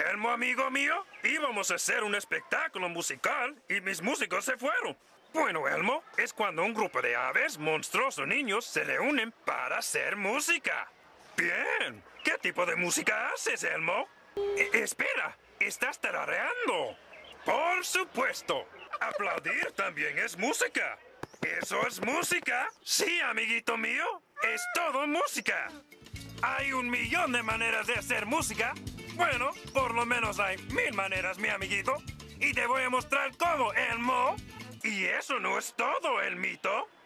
Elmo, amigo mío, íbamos a hacer un espectáculo musical y mis músicos se fueron. Bueno, Elmo, es cuando un grupo de aves, monstruos o niños se reúnen para hacer música. Bien, ¿qué tipo de música haces, Elmo? Espera, estás tarareando. Por supuesto, aplaudir también es música. ¿Eso es música? Sí, amiguito mío, es todo música. ¿Hay 1.000.000 de maneras de hacer música? Bueno, por lo menos hay 1.000 maneras, mi amiguito. Y te voy a mostrar cómo, Elmo. Y eso no es todo, Elmito.